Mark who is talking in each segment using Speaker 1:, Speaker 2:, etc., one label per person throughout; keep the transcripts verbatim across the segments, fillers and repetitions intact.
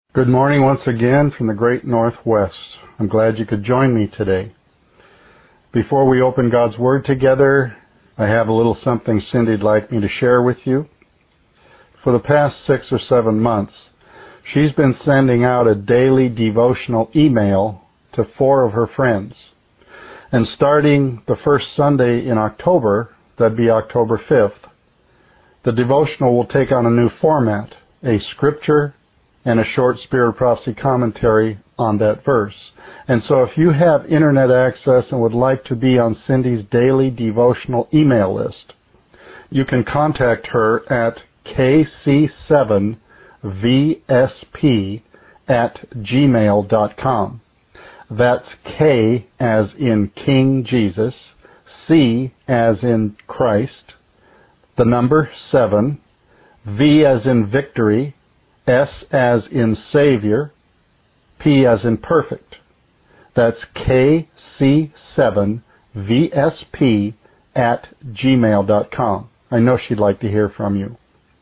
Speaker 1: Good morning once again from the great Northwest. I'm glad you could join me today. Before we open God's Word together, I have a little something Cindy'd like me to share with you. For the past six or seven months, she's been sending out a daily devotional email to four of her friends. And starting the first Sunday in October, that'd be October fifth, the devotional will take on a new format, a scripture and a short Spirit Prophecy commentary on that verse. And so if you have internet access and would like to be on Cindy's daily devotional email list, you can contact her at k c seven v s p at gmail dot com. That's K as in King Jesus, C as in Christ, the number seven, V as in victory, S as in Savior, P as in perfect. That's K C seven V S P at gmail dot com. I know she'd like to hear from you.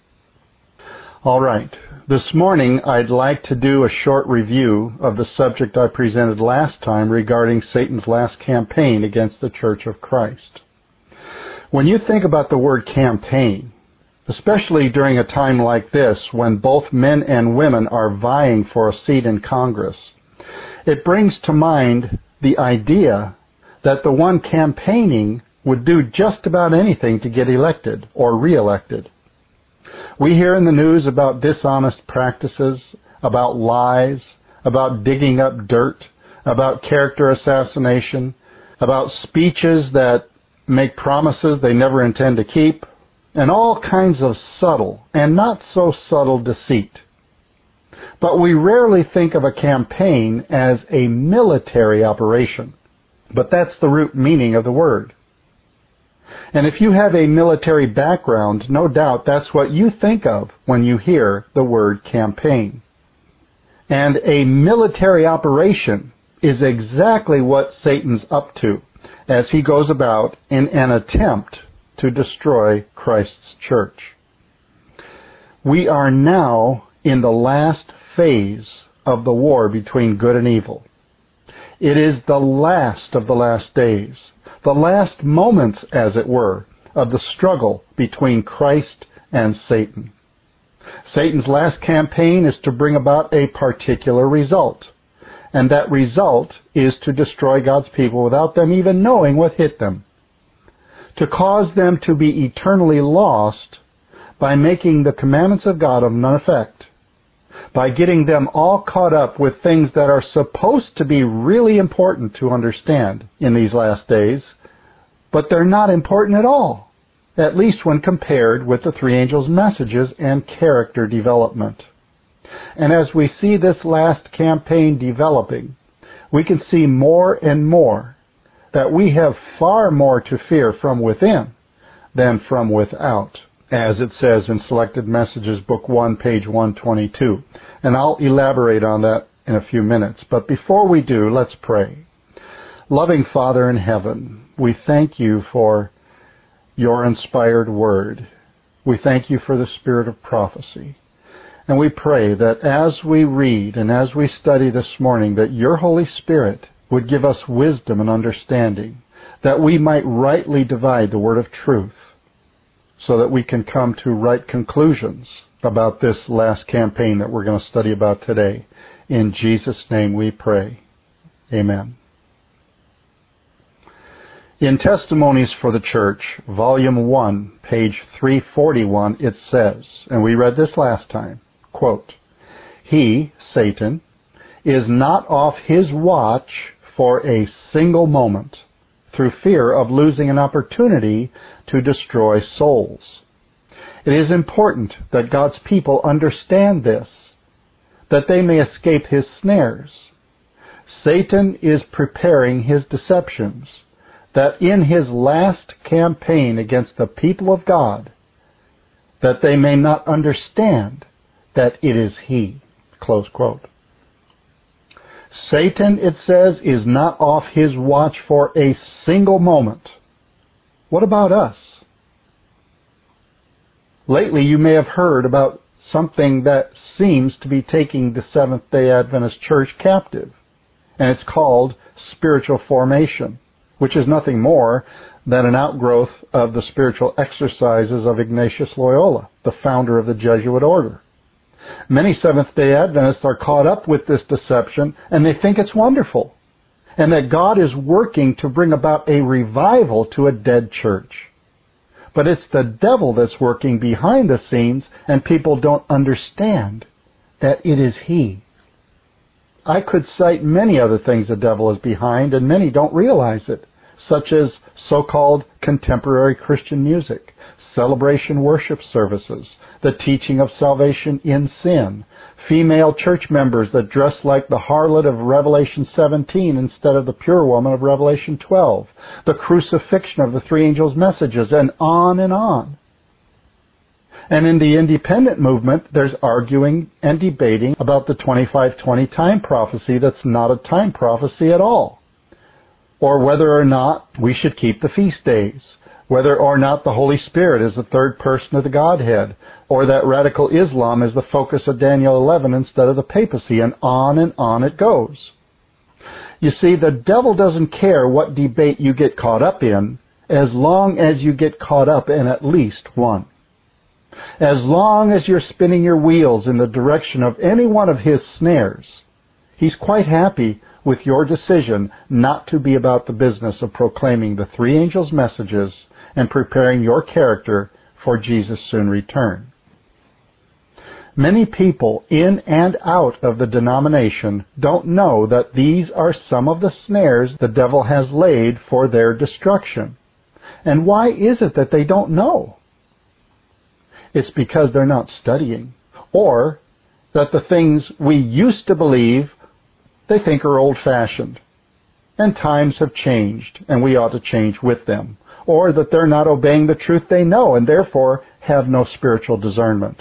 Speaker 1: All right. This morning I'd like to do a short review of the subject I presented last time regarding Satan's last campaign against the Church of Christ. When you think about the word campaign, especially during a time like this when both men and women are vying for a seat in Congress, it brings to mind the idea that the one campaigning would do just about anything to get elected or reelected. We hear in the news about dishonest practices, about lies, about digging up dirt, about character assassination, about speeches that make promises they never intend to keep, and all kinds of subtle and not so subtle deceit. But we rarely think of a campaign as a military operation. But that's the root meaning of the word. And if you have a military background, no doubt that's what you think of when you hear the word campaign. And a military operation is exactly what Satan's up to as he goes about in an attempt to destroy Christ's church. We are now in the last phase of the war between good and evil. It is the last of the last days, the last moments, as it were, of the struggle between Christ and Satan. Satan's last campaign is to bring about a particular result, and that result is to destroy God's people without them even knowing what hit them, to cause them to be eternally lost by making the commandments of God of none effect, by getting them all caught up with things that are supposed to be really important to understand in these last days, but they're not important at all, at least when compared with the three angels' messages and character development. And as we see this last campaign developing, we can see more and more that we have far more to fear from within than from without, as it says in Selected Messages, Book one, page one twenty-two. And I'll elaborate on that in a few minutes. But before we do, let's pray. Loving Father in heaven, we thank you for your inspired word. We thank you for the spirit of prophecy. And we pray that as we read and as we study this morning, that your Holy Spirit would give us wisdom and understanding, that we might rightly divide the word of truth, so that we can come to right conclusions about this last campaign that we're going to study about today. In Jesus' name we pray. Amen. In Testimonies for the Church, Volume one, page three forty-one, it says, and we read this last time, quote, "He, Satan, is not off his watch for a single moment, through fear of losing an opportunity to destroy souls. It is important that God's people understand this, that they may escape his snares. Satan is preparing his deceptions, that in his last campaign against the people of God, that they may not understand that it is he." Close quote. Satan, it says, is not off his watch for a single moment. What about us? Lately, you may have heard about something that seems to be taking the Seventh-day Adventist Church captive. And it's called spiritual formation, which is nothing more than an outgrowth of the spiritual exercises of Ignatius Loyola, the founder of the Jesuit order. Many Seventh-day Adventists are caught up with this deception, and they think it's wonderful, and that God is working to bring about a revival to a dead church. But it's the devil that's working behind the scenes, and people don't understand that it is he. I could cite many other things the devil is behind, and many don't realize it, such as so-called contemporary Christian music, celebration worship services, the teaching of salvation in sin, female church members that dress like the harlot of Revelation seventeen instead of the pure woman of Revelation twelve, the crucifixion of the three angels' messages, and on and on. And in the independent movement, there's arguing and debating about the twenty-five twenty time prophecy that's not a time prophecy at all, or whether or not we should keep the feast days, whether or not the Holy Spirit is the third person of the Godhead, or that radical Islam is the focus of Daniel eleven instead of the papacy, and on and on it goes. You see, the devil doesn't care what debate you get caught up in, as long as you get caught up in at least one. As long as you're spinning your wheels in the direction of any one of his snares, he's quite happy with your decision not to be about the business of proclaiming the three angels' messages and preparing your character for Jesus' soon return. Many people in and out of the denomination don't know that these are some of the snares the devil has laid for their destruction. And why is it that they don't know? It's because they're not studying, or that the things we used to believe they think are old-fashioned, and times have changed, and we ought to change with them, or that they're not obeying the truth they know, and therefore have no spiritual discernment.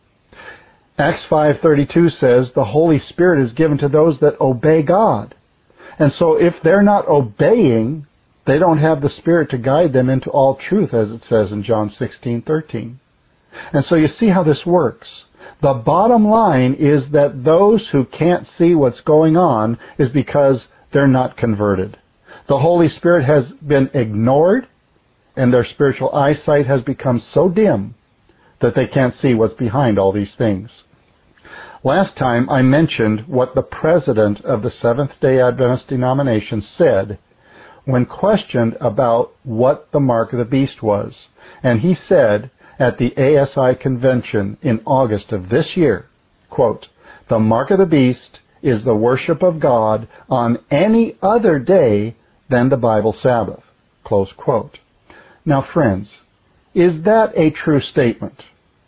Speaker 1: Acts five thirty-two says the Holy Spirit is given to those that obey God. And so if they're not obeying, they don't have the Spirit to guide them into all truth, as it says in John sixteen thirteen. And so you see how this works. The bottom line is that those who can't see what's going on is because they're not converted. The Holy Spirit has been ignored, and their spiritual eyesight has become so dim that they can't see what's behind all these things. Last time I mentioned what the president of the Seventh-day Adventist denomination said when questioned about what the mark of the beast was. And he said at the A S I convention in August of this year, quote, "The mark of the beast is the worship of God on any other day than the Bible Sabbath." Close quote. Now, friends, is that a true statement?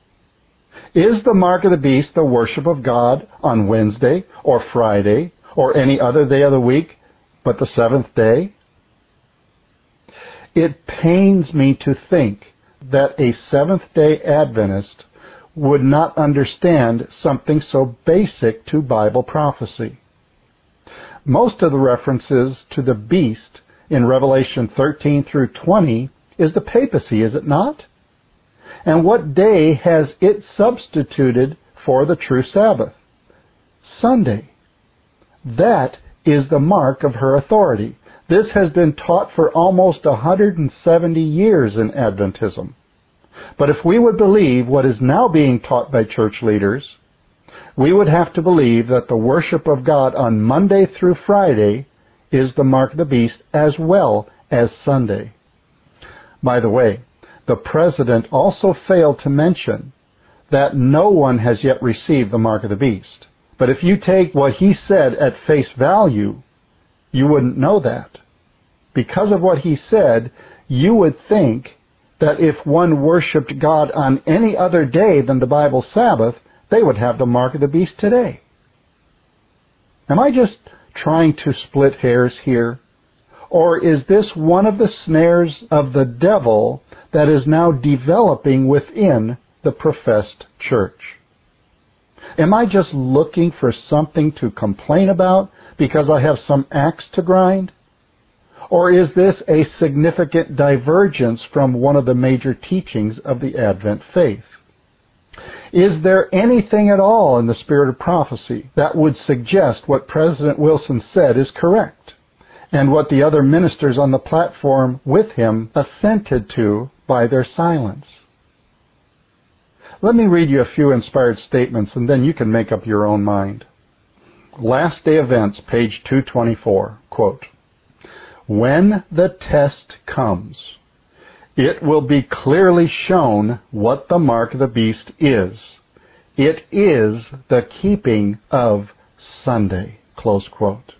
Speaker 1: Is the mark of the beast the worship of God on Wednesday or Friday or any other day of the week but the seventh day? It pains me to think that a Seventh-day Adventist would not understand something so basic to Bible prophecy. Most of the references to the beast in Revelation thirteen through twenty is the papacy, is it not? And what day has it substituted for the true Sabbath? Sunday. That is the mark of her authority. This has been taught for almost one hundred seventy years in Adventism. But if we would believe what is now being taught by church leaders, we would have to believe that the worship of God on Monday through Friday is the mark of the beast as well as Sunday. By the way, the president also failed to mention that no one has yet received the mark of the beast. But if you take what he said at face value, you wouldn't know that. Because of what he said, you would think that if one worshipped God on any other day than the Bible Sabbath, they would have the mark of the beast today. Am I just trying to split hairs here? Or is this one of the snares of the devil that is now developing within the professed church? Am I just looking for something to complain about because I have some axe to grind? Or is this a significant divergence from one of the major teachings of the Advent faith? Is there anything at all in the spirit of prophecy that would suggest what President Wilson said is correct, and what the other ministers on the platform with him assented to by their silence? Let me read you a few inspired statements, and then you can make up your own mind. Last Day Events, page two twenty-four, quote, "When the test comes, it will be clearly shown what the mark of the beast is. It is the keeping of Sunday," close quote.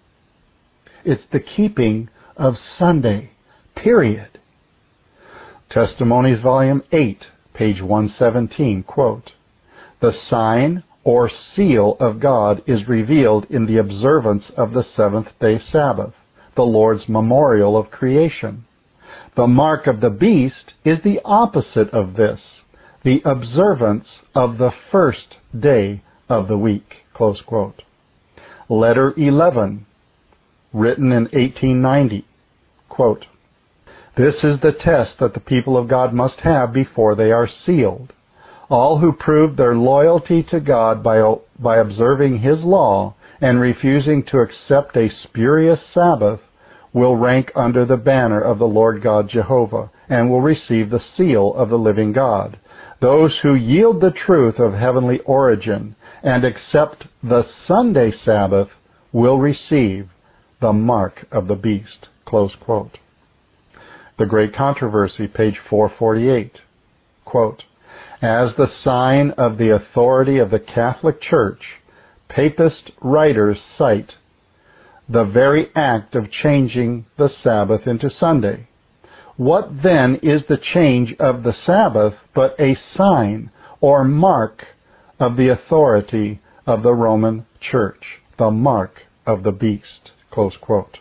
Speaker 1: It's the keeping of Sunday, period. Testimonies, volume eight, page one seventeen, quote, "The sign or seal of God is revealed in the observance of the seventh-day Sabbath, the Lord's memorial of creation. The mark of the beast is the opposite of this, the observance of the first day of the week," close quote. Letter eleven, written in eighteen ninety, quote, "This is the test that the people of God must have before they are sealed. All who prove their loyalty to God by, by observing His law and refusing to accept a spurious Sabbath will rank under the banner of the Lord God Jehovah and will receive the seal of the living God. Those who yield the truth of heavenly origin and accept the Sunday Sabbath will receive the mark of the beast," close quote. The Great Controversy, page four forty-eight, quote, "As the sign of the authority of the Catholic Church, Papist writers cite the very act of changing the Sabbath into Sunday. What then is the change of the Sabbath but a sign or mark of the authority of the Roman Church, the mark of the beast," close quote.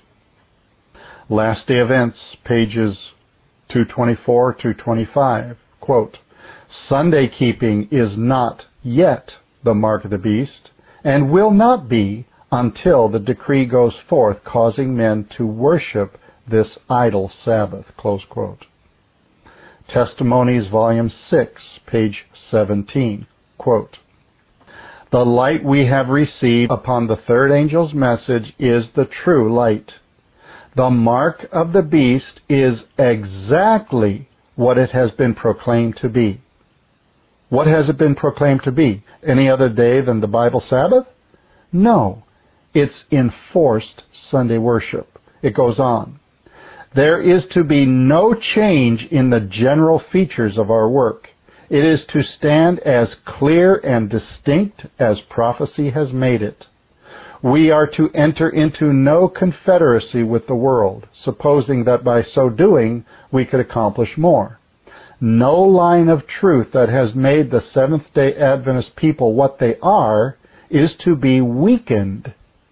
Speaker 1: Last Day Events, pages two twenty-four to twenty-five, quote, "Sunday keeping is not yet the mark of the beast, and will not be until the decree goes forth causing men to worship this idle Sabbath," close quote. Testimonies, volume six, page seventeen, quote, "The light we have received upon the third angel's message is the true light. The mark of the beast is exactly what it has been proclaimed to be." What has it been proclaimed to be? Any other day than the Bible Sabbath? No. It's enforced Sunday worship. It goes on. "There is to be no change in the general features of our work. It is to stand as clear and distinct as prophecy has made it. We are to enter into no confederacy with the world, supposing that by so doing we could accomplish more. No line of truth that has made the Seventh-day Adventist people what they are is to be weakened.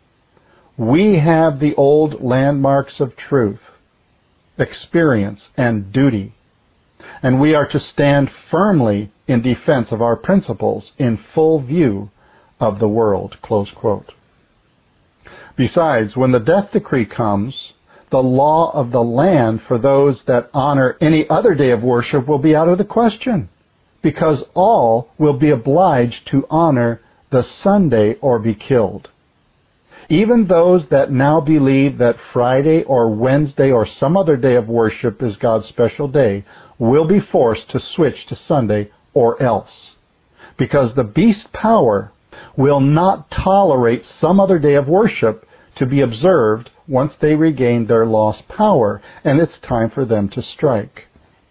Speaker 1: We have the old landmarks of truth, experience, and duty, and we are to stand firmly in defense of our principles in full view of the world," close quote. Besides, when the death decree comes, the law of the land for those that honor any other day of worship will be out of the question, because all will be obliged to honor the Sunday or be killed. Even those that now believe that Friday or Wednesday or some other day of worship is God's special day will be forced to switch to Sunday or else, because the beast power will not tolerate some other day of worship to be observed once they regain their lost power, and it's time for them to strike.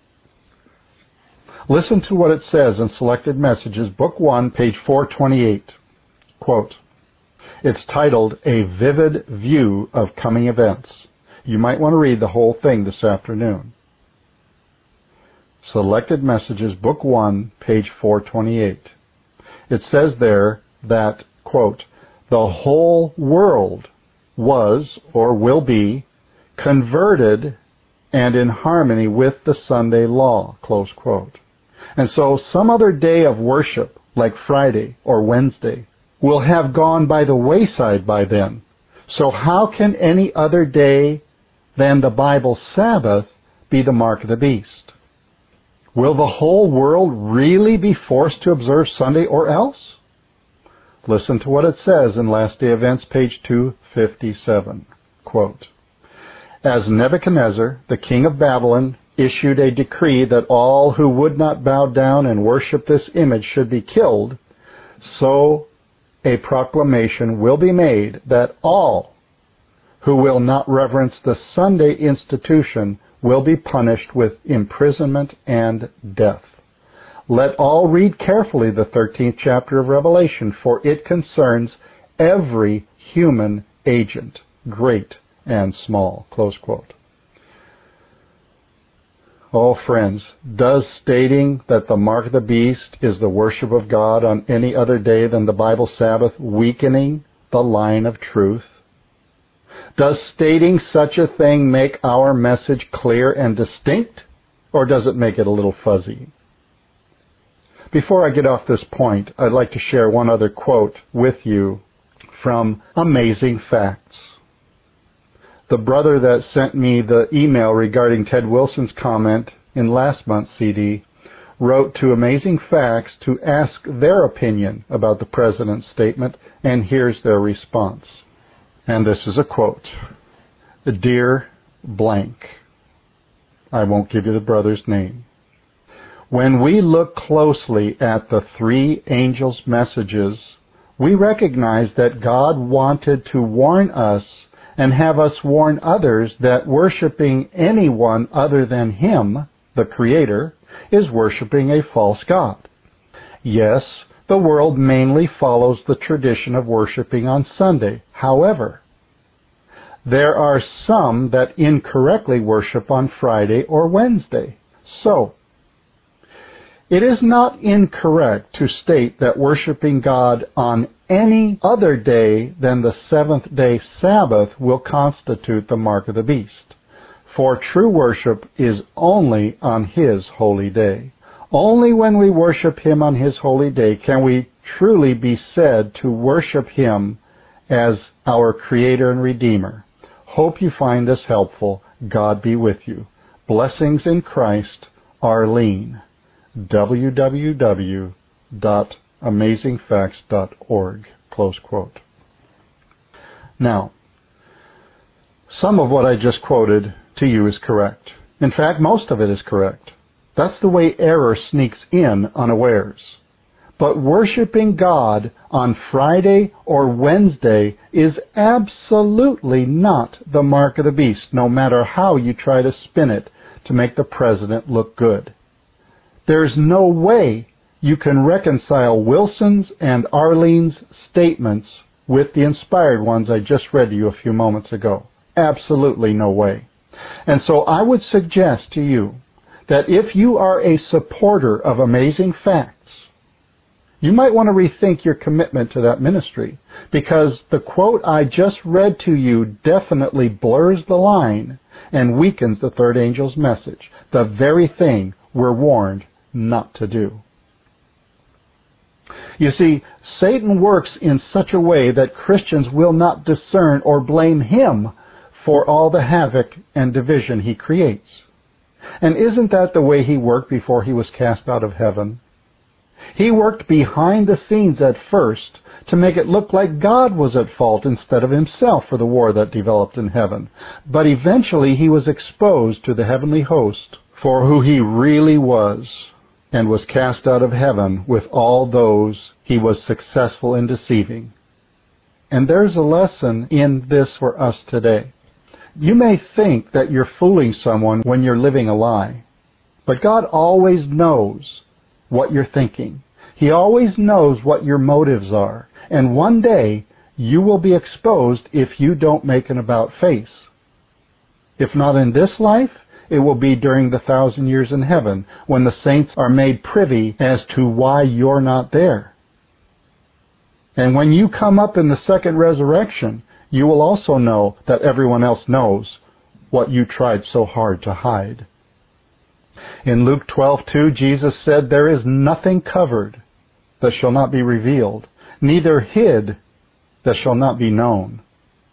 Speaker 1: Listen to what it says in Selected Messages, Book one, page four twenty-eight. Quote, it's titled, A Vivid View of Coming Events. You might want to read the whole thing this afternoon. Selected Messages, Book one, page four twenty-eight. It says there that, quote, the whole world was or will be converted and in harmony with the Sunday law, close quote. And so some other day of worship, like Friday or Wednesday, will have gone by the wayside by then. So how can any other day than the Bible Sabbath be the mark of the beast? Will the whole world really be forced to observe Sunday or else? Listen to what it says in Last Day Events, page two fifty-seven. Quote, "As Nebuchadnezzar, the king of Babylon, issued a decree that all who would not bow down and worship this image should be killed, so a proclamation will be made that all who will not reverence the Sunday institution will be punished with imprisonment and death. Let all read carefully the thirteenth chapter of Revelation, for it concerns every human agent, great and small." Close quote. Oh, friends, does stating that the mark of the beast is the worship of God on any other day than the Bible Sabbath weakening the line of truth? Does stating such a thing make our message clear and distinct, or does it make it a little fuzzy? Before I get off this point, I'd like to share one other quote with you from Amazing Facts. The brother that sent me the email regarding Ted Wilson's comment in last month's C D wrote to Amazing Facts to ask their opinion about the president's statement, and here's their response. And this is a quote. "Dear blank," I won't give you the brother's name, "when we look closely at the three angels' messages, we recognize that God wanted to warn us and have us warn others that worshiping anyone other than Him, the Creator, is worshiping a false God. Yes, the world mainly follows the tradition of worshiping on Sunday. However, there are some that incorrectly worship on Friday or Wednesday. So, it is not incorrect to state that worshiping God on any other day than the seventh-day Sabbath will constitute the mark of the beast. For true worship is only on His holy day. Only when we worship Him on His holy day can we truly be said to worship Him as our Creator and Redeemer. Hope you find this helpful. God be with you. Blessings in Christ, Arlene. w w w dot amazing facts dot org. Close quote. Now, some of what I just quoted to you is correct. In fact, most of it is correct. That's the way error sneaks in unawares. But worshiping God on Friday or Wednesday is absolutely not the mark of the beast, no matter how you try to spin it to make the president look good. There's no way you can reconcile Wilson's and Arlene's statements with the inspired ones I just read to you a few moments ago. Absolutely no way. And so I would suggest to you that if you are a supporter of Amazing Facts, you might want to rethink your commitment to that ministry, because the quote I just read to you definitely blurs the line and weakens the third angel's message, the very thing we're warned not to do. You see, Satan works in such a way that Christians will not discern or blame him for all the havoc and division he creates. And isn't that the way he worked before he was cast out of heaven? He worked behind the scenes at first to make it look like God was at fault instead of himself for the war that developed in heaven. But eventually he was exposed to the heavenly host for who he really was, and was cast out of heaven with all those he was successful in deceiving. And there's a lesson in this for us today. You may think that you're fooling someone when you're living a lie, but God always knows what you're thinking. He always knows what your motives are, and one day you will be exposed if you don't make an about-face. If not in this life, it will be during the thousand years in heaven, when the saints are made privy as to why you're not there. And when you come up in the second resurrection, you will also know that everyone else knows what you tried so hard to hide. In Luke twelve two, Jesus said, "There is nothing covered that shall not be revealed, neither hid that shall not be known."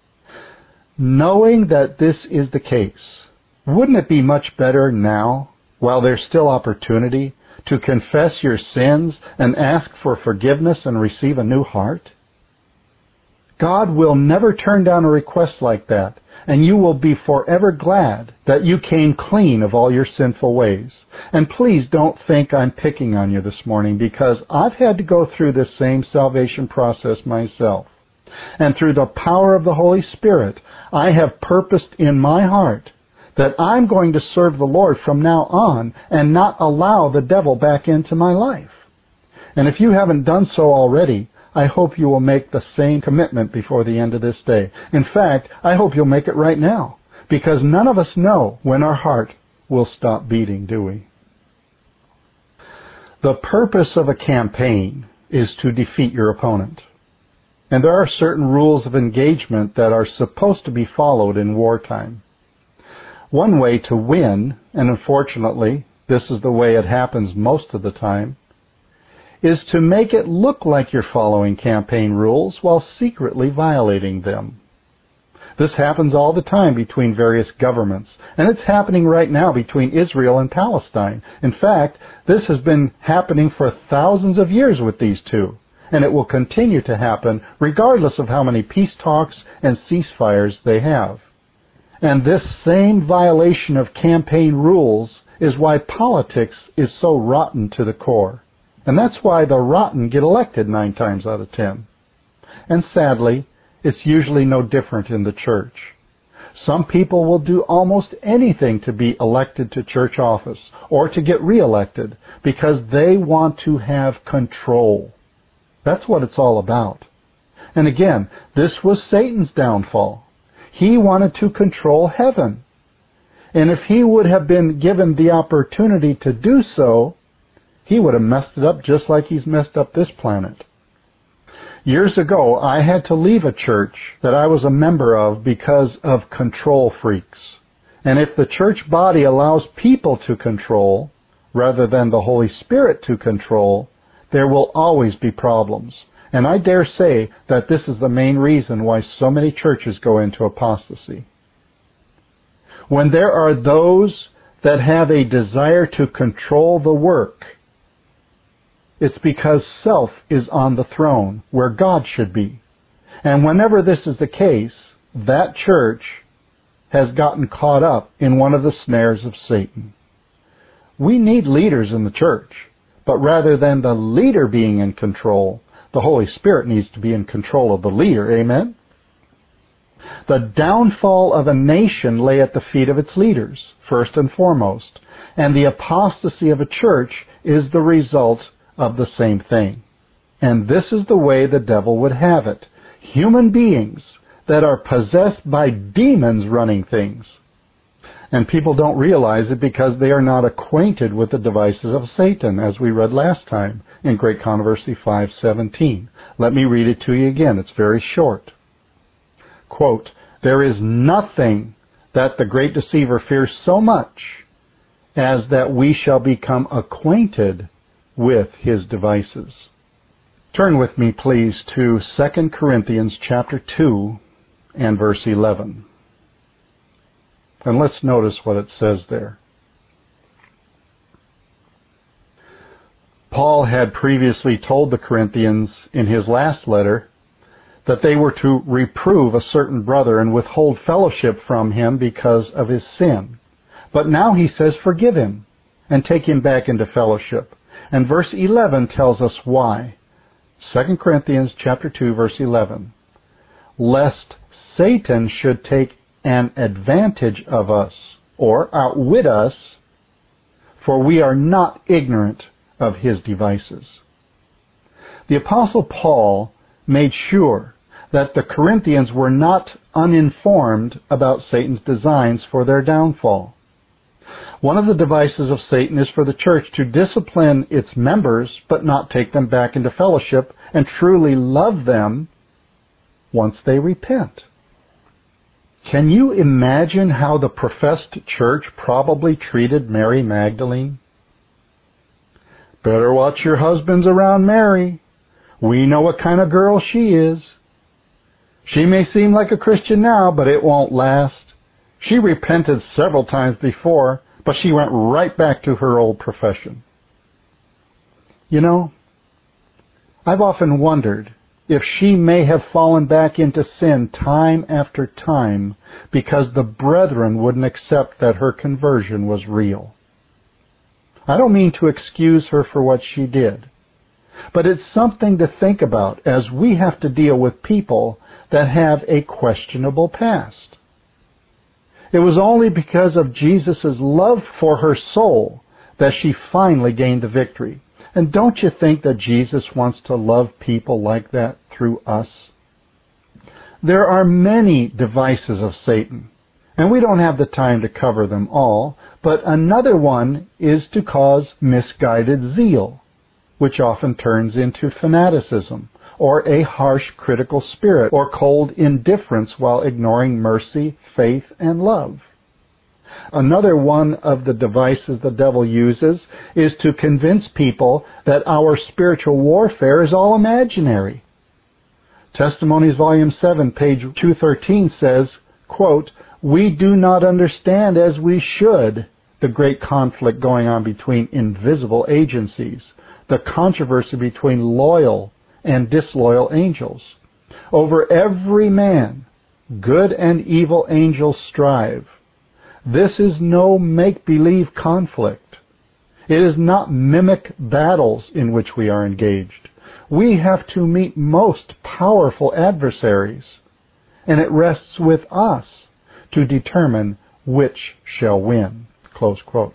Speaker 1: Knowing that this is the case, wouldn't it be much better now while there's still opportunity to confess your sins and ask for forgiveness and receive a new heart? God will never turn down a request like that, and you will be forever glad that you came clean of all your sinful ways. And please don't think I'm picking on you this morning, because I've had to go through this same salvation process myself. And through the power of the Holy Spirit, I have purposed in my heart that I'm going to serve the Lord from now on and not allow the devil back into my life. And if you haven't done so already, I hope you will make the same commitment before the end of this day. In fact, I hope you'll make it right now, because none of us know when our heart will stop beating, do we? The purpose of a campaign is to defeat your opponent. And there are certain rules of engagement that are supposed to be followed in wartime. One way to win, and unfortunately, this is the way it happens most of the time, is to make it look like you're following campaign rules while secretly violating them. This happens all the time between various governments, and it's happening right now between Israel and Palestine. In fact, this has been happening for thousands of years with these two, and it will continue to happen regardless of how many peace talks and ceasefires they have. And this same violation of campaign rules is why politics is so rotten to the core. And that's why the rotten get elected nine times out of ten. And sadly, it's usually no different in the church. Some people will do almost anything to be elected to church office or to get reelected because they want to have control. That's what it's all about. And again, this was Satan's downfall. He wanted to control heaven. And if he would have been given the opportunity to do so, he would have messed it up just like he's messed up this planet. Years ago, I had to leave a church that I was a member of because of control freaks. And if the church body allows people to control, rather than the Holy Spirit to control, there will always be problems. And I dare say that this is the main reason why so many churches go into apostasy. When there are those that have a desire to control the work, it's because self is on the throne where God should be. And whenever this is the case, that church has gotten caught up in one of the snares of Satan. We need leaders in the church, but rather than the leader being in control, the Holy Spirit needs to be in control of the leader. Amen? The downfall of a nation lay at the feet of its leaders, first and foremost. And the apostasy of a church is the result of the same thing. And this is the way the devil would have it. Human beings that are possessed by demons running things. And people don't realize it because they are not acquainted with the devices of Satan, as we read last time in Great Controversy five seventeen. Let me read it to you again. It's very short. Quote, "There is nothing that the great deceiver fears so much as that we shall become acquainted with his devices." Turn with me, please, to Second Corinthians chapter two and verse eleven. And let's notice what it says there. Paul had previously told the Corinthians in his last letter that they were to reprove a certain brother and withhold fellowship from him because of his sin. But now he says forgive him and take him back into fellowship. And verse eleven tells us why. Second Corinthians chapter two, verse eleven. "Lest Satan should take an advantage of us," or outwit us, "for we are not ignorant of his devices." The Apostle Paul made sure that the Corinthians were not uninformed about Satan's designs for their downfall. One of the devices of Satan is for the church to discipline its members, but not take them back into fellowship and truly love them once they repent. Can you imagine how the professed church probably treated Mary Magdalene? "Better watch your husbands around Mary. We know what kind of girl she is. She may seem like a Christian now, but it won't last. She repented several times before, But she went right back to her old profession. You know, I've often wondered if she may have fallen back into sin time after time because the brethren wouldn't accept that her conversion was real. I don't mean to excuse her for what she did, but it's something to think about as we have to deal with people that have a questionable past. It was only because of Jesus' love for her soul that she finally gained the victory. And don't you think that Jesus wants to love people like that through us? There are many devices of Satan, and we don't have the time to cover them all, but another one is to cause misguided zeal, which often turns into fanaticism, or a harsh critical spirit, or cold indifference while ignoring mercy, faith, and love. Another one of the devices the devil uses is to convince people that our spiritual warfare is all imaginary. Testimonies, Volume seven, page two thirteen says, quote, "We do not understand as we should the great conflict going on between invisible agencies, the controversy between loyal and disloyal angels. Over every man, good and evil angels strive. This is no make-believe conflict. It is not mimic battles in which we are engaged. We have to meet most powerful adversaries, and it rests with us to determine which shall win." Close quote.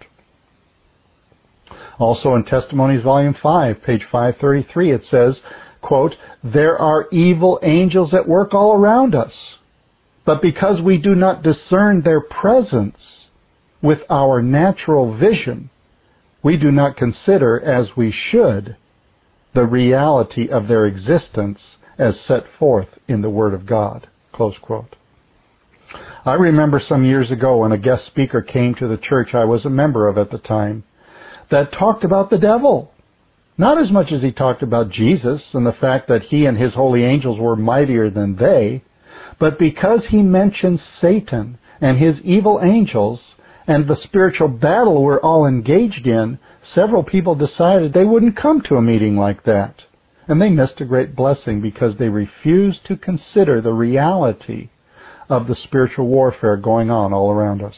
Speaker 1: Also in Testimonies, Volume five, page five thirty-three, it says, quote, "There are evil angels at work all around us. But because we do not discern their presence with our natural vision, we do not consider, as we should, the reality of their existence as set forth in the Word of God." Close quote. I remember some years ago when a guest speaker came to the church I was a member of at the time that talked about the devil. Not as much as he talked about Jesus and the fact that he and his holy angels were mightier than they, but because he mentioned Satan and his evil angels and the spiritual battle we're all engaged in, several people decided they wouldn't come to a meeting like that. And they missed a great blessing because they refused to consider the reality of the spiritual warfare going on all around us.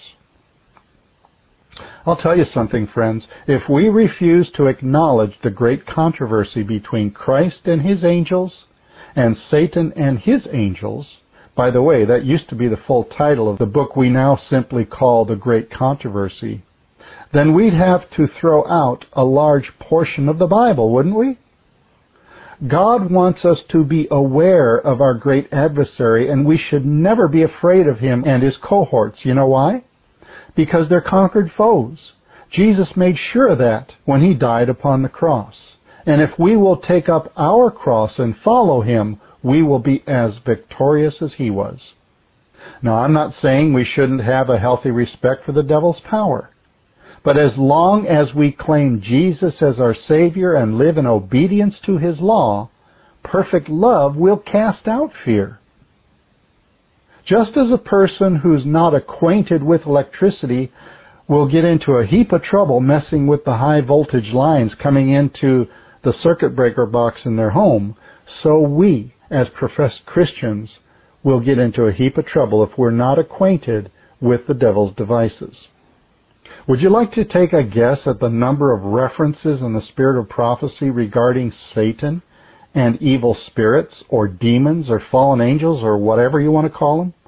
Speaker 1: I'll tell you something, friends. If we refuse to acknowledge the great controversy between Christ and his angels and Satan and his angels, by the way, that used to be the full title of the book we now simply call The Great Controversy, then we'd have to throw out a large portion of the Bible, wouldn't we? God wants us to be aware of our great adversary, and we should never be afraid of him and his cohorts. You know why? Because they're conquered foes. Jesus made sure of that when he died upon the cross. And if we will take up our cross and follow him, we will be as victorious as he was. Now, I'm not saying we shouldn't have a healthy respect for the devil's power. But as long as we claim Jesus as our Savior and live in obedience to his law, perfect love will cast out fear. Just as a person who's not acquainted with electricity will get into a heap of trouble messing with the high voltage lines coming into the circuit breaker box in their home, so we, as professed Christians, will get into a heap of trouble if we're not acquainted with the devil's devices. Would you like to take a guess at the number of references in the spirit of prophecy regarding Satan and evil spirits or demons or fallen angels or whatever you want to call them?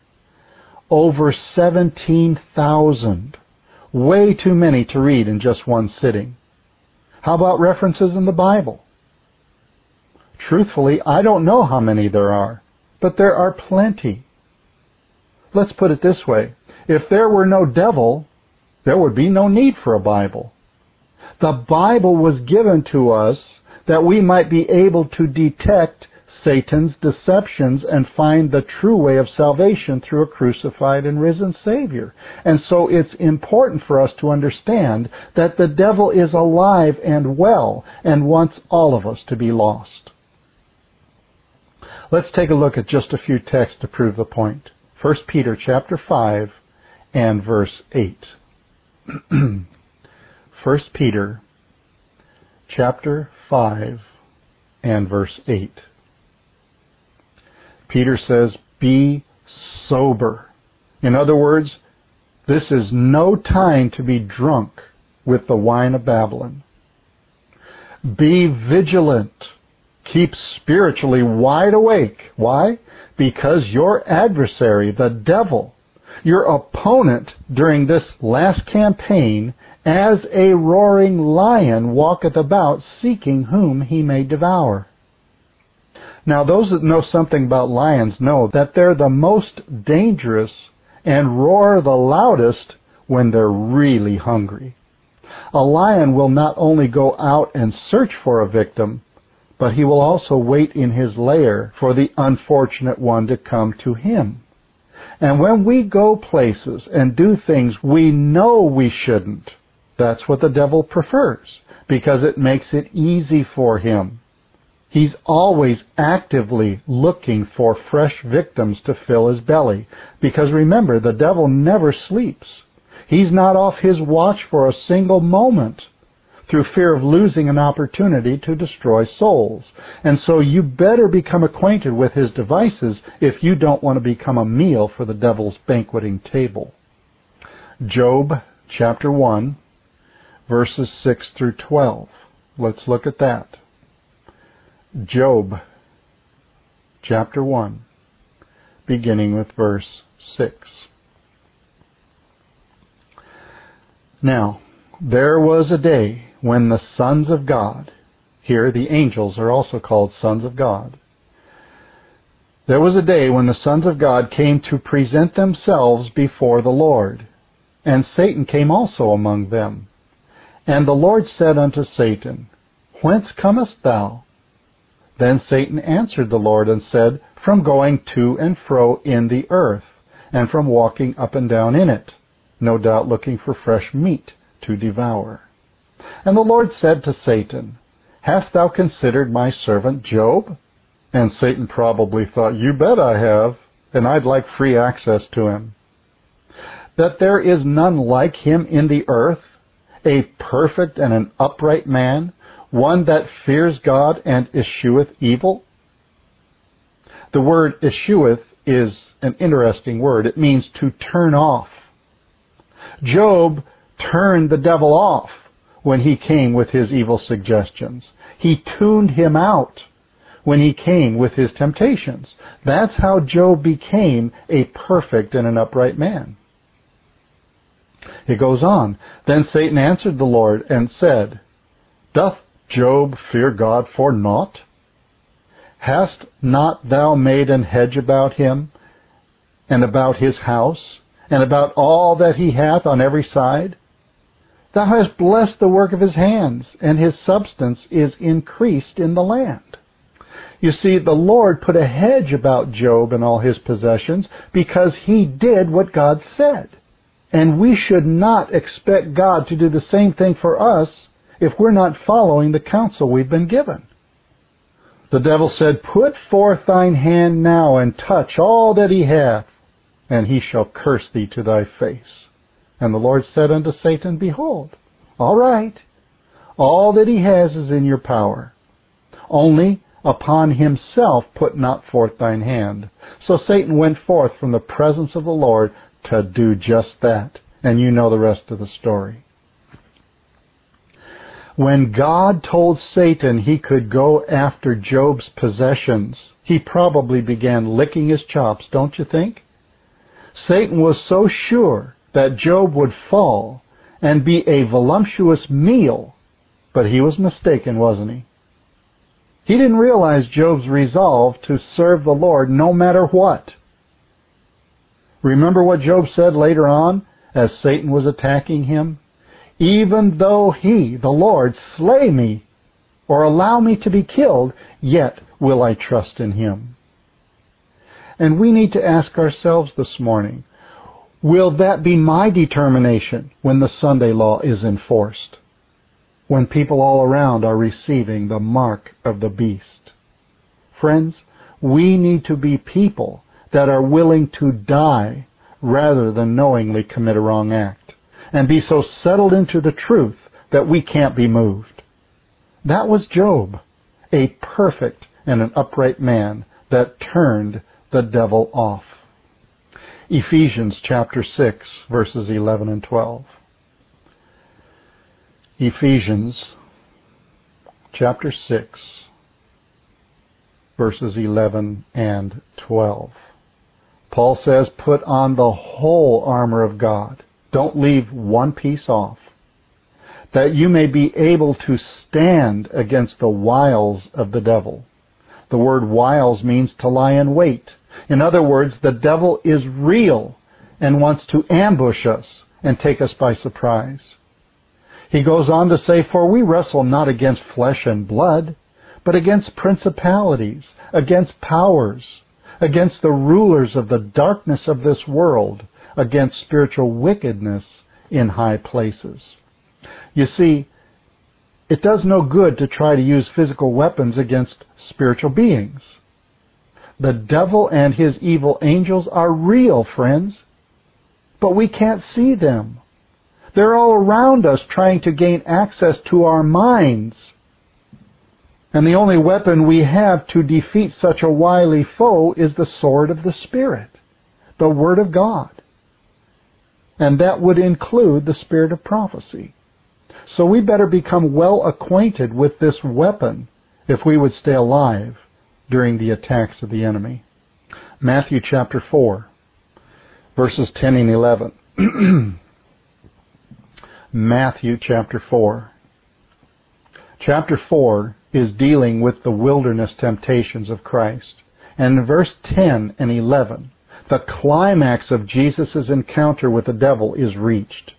Speaker 1: Over seventeen thousand. Way too many to read in just one sitting. How about references in the Bible? Truthfully, I don't know how many there are, but there are plenty. Let's put it this way. If there were no devil, there would be no need for a Bible. The Bible was given to us that we might be able to detect Satan's deceptions and find the true way of salvation through a crucified and risen Savior. And so it's important for us to understand that the devil is alive and well and wants all of us to be lost. Let's take a look at just a few texts to prove the point. First Peter chapter five and verse eight. First Peter chapter five and verse eight. Peter says, be sober. In other words, this is no time to be drunk with the wine of Babylon. Be vigilant. Keep spiritually wide awake. Why? Because your adversary, the devil, your opponent during this last campaign, as a roaring lion walketh about, seeking whom he may devour. Now, those that know something about lions know that they're the most dangerous and roar the loudest when they're really hungry. A lion will not only go out and search for a victim, but he will also wait in his lair for the unfortunate one to come to him. And when we go places and do things we know we shouldn't, that's what the devil prefers, because it makes it easy for him. He's always actively looking for fresh victims to fill his belly, because remember, the devil never sleeps. He's not off his watch for a single moment, through fear of losing an opportunity to destroy souls. And so you better become acquainted with his devices if you don't want to become a meal for the devil's banqueting table. Job chapter one, verses six through twelve. Let's look at that. Job chapter one, beginning with verse six. Now, there was a day when the sons of God, here the angels are also called sons of God, there was a day when the sons of God came to present themselves before the Lord, and Satan came also among them. And the Lord said unto Satan, Whence comest thou? Then Satan answered the Lord and said, From going to and fro in the earth, and from walking up and down in it, no doubt looking for fresh meat to devour. And the Lord said to Satan, Hast thou considered my servant Job? And Satan probably thought, You bet I have, and I'd like free access to him. That there is none like him in the earth, a perfect and an upright man, one that fears God and escheweth evil. The word escheweth is an interesting word. It means to turn off. Job turned the devil off when he came with his evil suggestions. He tuned him out when he came with his temptations. That's how Job became a perfect and an upright man. It goes on. Then Satan answered the Lord and said, Doth Job fear God for naught? Hast not thou made an hedge about him, and about his house, and about all that he hath on every side? Thou hast blessed the work of his hands, and his substance is increased in the land. You see, the Lord put a hedge about Job and all his possessions because he did what God said. And we should not expect God to do the same thing for us if we're not following the counsel we've been given. The devil said, Put forth thine hand now and touch all that he hath, and he shall curse thee to thy face. And the Lord said unto Satan, Behold, all right, all that he has is in your power. Only upon himself put not forth thine hand. So Satan went forth from the presence of the Lord to do just that. And you know the rest of the story. When God told Satan he could go after Job's possessions, he probably began licking his chops, don't you think? Satan was so sure that Job would fall and be a voluptuous meal, but he was mistaken, wasn't he? He didn't realize Job's resolve to serve the Lord no matter what. Remember what Job said later on as Satan was attacking him? Even though he, the Lord, slay me or allow me to be killed, yet will I trust in him. And we need to ask ourselves this morning, will that be my determination when the Sunday law is enforced? When people all around are receiving the mark of the beast? Friends, we need to be people that are willing to die rather than knowingly commit a wrong act. and be so settled into the truth that we can't be moved. That was Job, a perfect and an upright man that turned the devil off. Ephesians chapter six, verses eleven and twelve. Ephesians chapter six, verses eleven and twelve. Paul says, put on the whole armor of God. Don't leave one piece off, that you may be able to stand against the wiles of the devil. The word wiles means to lie in wait. In other words, the devil is real and wants to ambush us and take us by surprise. He goes on to say, for we wrestle not against flesh and blood, but against principalities, against powers, against the rulers of the darkness of this world, against spiritual wickedness in high places. You see, it does no good to try to use physical weapons against spiritual beings. The devil and his evil angels are real, friends, but we can't see them. They're all around us trying to gain access to our minds. And the only weapon we have to defeat such a wily foe is the sword of the Spirit, the Word of God. And that would include the spirit of prophecy. So we better become well acquainted with this weapon if we would stay alive during the attacks of the enemy. Matthew chapter four, verses ten and eleven. Matthew chapter four. Chapter four is dealing with the wilderness temptations of Christ. And in verse ten and eleven, the climax of Jesus' encounter with the devil is reached.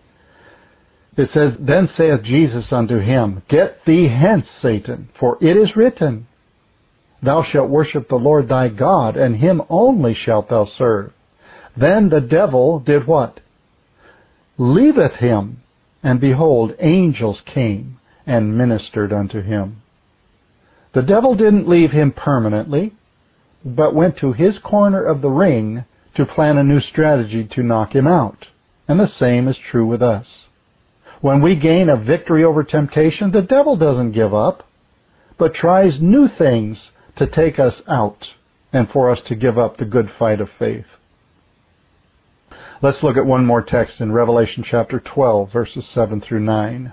Speaker 1: It says, then saith Jesus unto him, get thee hence, Satan, for it is written, thou shalt worship the Lord thy God, and him only shalt thou serve. Then the devil did what? Leaveth him, and behold, angels came and ministered unto him. The devil didn't leave him permanently, but went to his corner of the ring to plan a new strategy to knock him out. And the same is true with us. When we gain a victory over temptation, the devil doesn't give up, but tries new things to take us out and for us to give up the good fight of faith. Let's look at one more text in Revelation chapter twelve, verses seven through nine.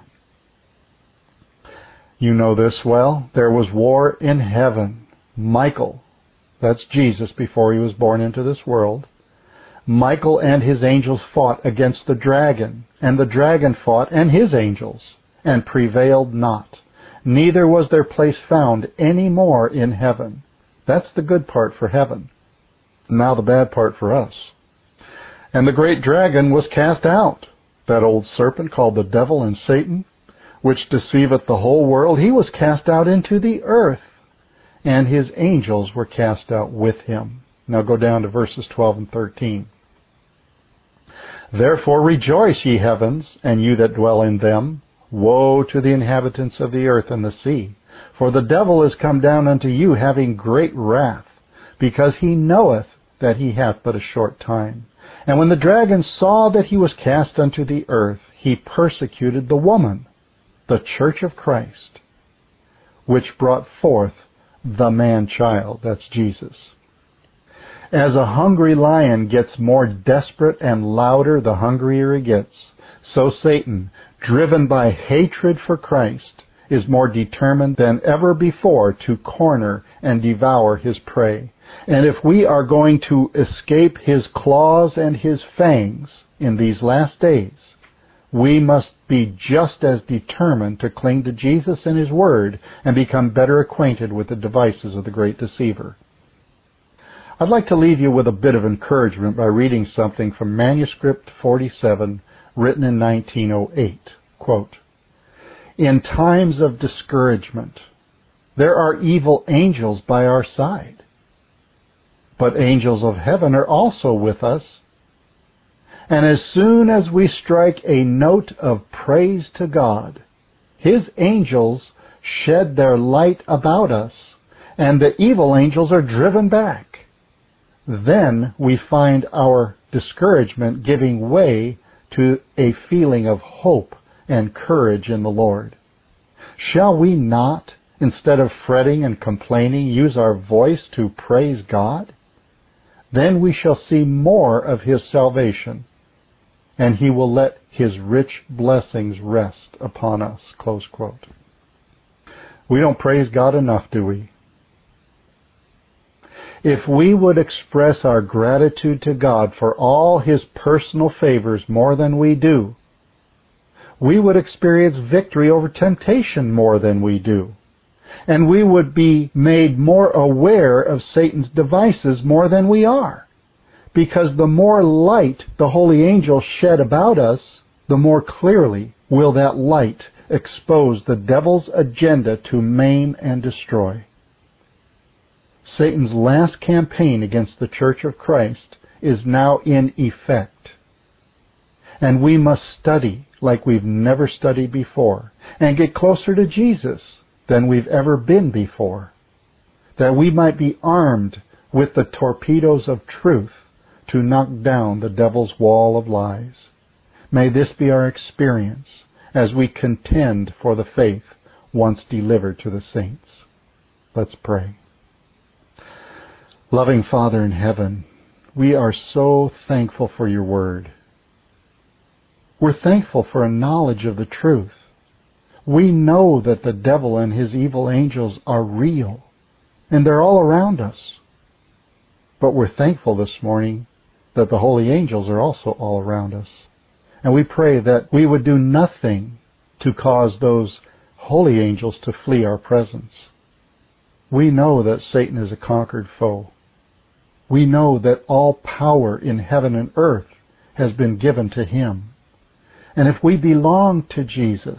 Speaker 1: You know this well. There was war in heaven. Michael, that's Jesus before he was born into this world, Michael and his angels fought against the dragon, and the dragon fought and his angels, and prevailed not. Neither was their place found any more in heaven. That's the good part for heaven. Now the bad part for us. And the great dragon was cast out, that old serpent called the devil and Satan, which deceiveth the whole world. He was cast out into the earth, and his angels were cast out with him. Now go down to verses twelve and thirteen. Therefore rejoice, ye heavens, and you that dwell in them. Woe to the inhabitants of the earth and the sea! For the devil is come down unto you, having great wrath, because he knoweth that he hath but a short time. And when the dragon saw that he was cast unto the earth, he persecuted the woman, the church of Christ, which brought forth the man-child, that's Jesus. As a hungry lion gets more desperate and louder the hungrier he gets, so Satan, driven by hatred for Christ, is more determined than ever before to corner and devour his prey. And if we are going to escape his claws and his fangs in these last days, we must be just as determined to cling to Jesus and his word and become better acquainted with the devices of the great deceiver. I'd like to leave you with a bit of encouragement by reading something from Manuscript forty-seven, written in nineteen oh eight. Quote, in times of discouragement, there are evil angels by our side, but angels of heaven are also with us. And as soon as we strike a note of praise to God, his angels shed their light about us, and the evil angels are driven back. Then we find our discouragement giving way to a feeling of hope and courage in the Lord. Shall we not, instead of fretting and complaining, use our voice to praise God? Then we shall see more of His salvation, and He will let His rich blessings rest upon us. Close quote. We don't praise God enough, do we? If we would express our gratitude to God for all His personal favors more than we do, we would experience victory over temptation more than we do. And we would be made more aware of Satan's devices more than we are. Because the more light the holy angels shed about us, the more clearly will that light expose the devil's agenda to maim and destroy. Satan's last campaign against the Church of Christ is now in effect. And we must study like we've never studied before and get closer to Jesus than we've ever been before, that we might be armed with the torpedoes of truth to knock down the devil's wall of lies. May this be our experience as we contend for the faith once delivered to the saints. Let's pray. Loving Father in heaven, we are so thankful for your word. We're thankful for a knowledge of the truth. We know that the devil and his evil angels are real, and they're all around us. But we're thankful this morning that the holy angels are also all around us. And we pray that we would do nothing to cause those holy angels to flee our presence. We know that Satan is a conquered foe. We know that all power in heaven and earth has been given to him. And if we belong to Jesus,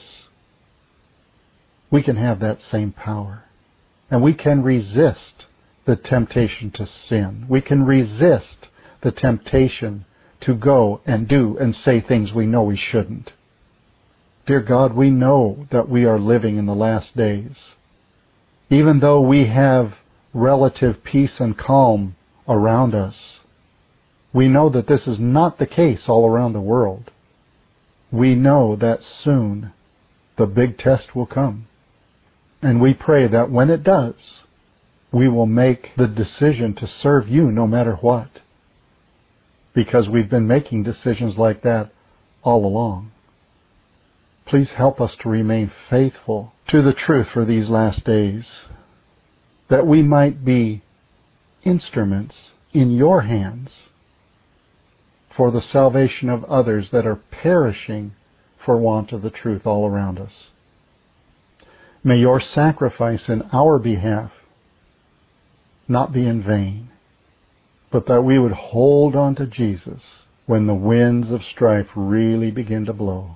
Speaker 1: we can have that same power. And we can resist the temptation to sin. We can resist the temptation to go and do and say things we know we shouldn't. Dear God, we know that we are living in the last days. Even though we have relative peace and calm around us, we know that this is not the case all around the world. We know that soon the big test will come. And we pray that when it does, we will make the decision to serve you no matter what. Because we've been making decisions like that all along. Please help us to remain faithful to the truth for these last days, that we might be instruments in your hands for the salvation of others that are perishing for want of the truth all around us. May your sacrifice in our behalf not be in vain, but that we would hold on to Jesus when the winds of strife really begin to blow.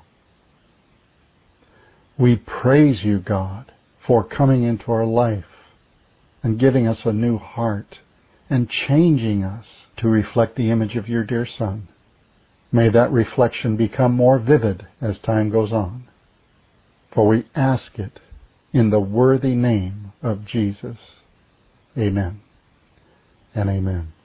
Speaker 1: We praise you, God, for coming into our life and giving us a new heart and changing us to reflect the image of your dear Son. May that reflection become more vivid as time goes on. For we ask it in the worthy name of Jesus. Amen and amen.